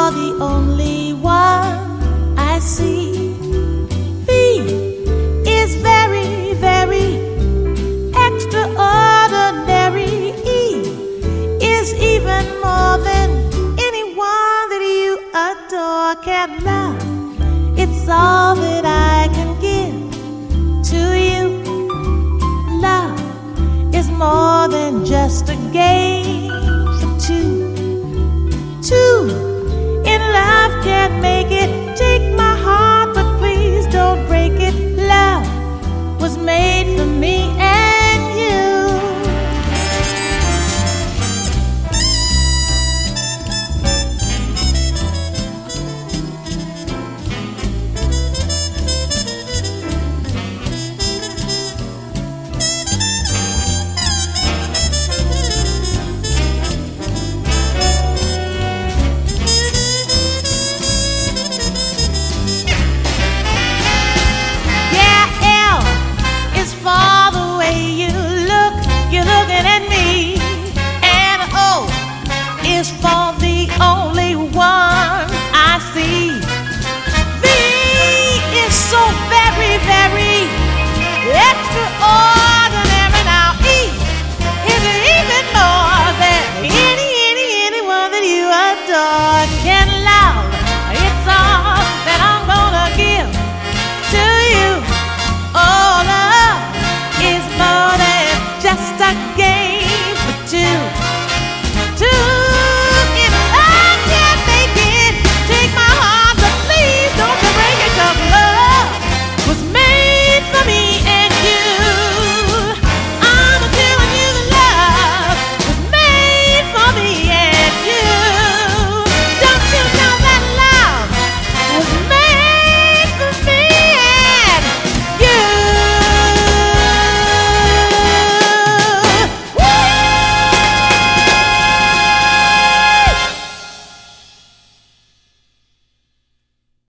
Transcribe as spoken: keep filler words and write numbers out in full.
are the only one I see. B is very, very extraordinary. E is even more than anyone that you adore can love. It's all that I can give to you. Love is more than just a game.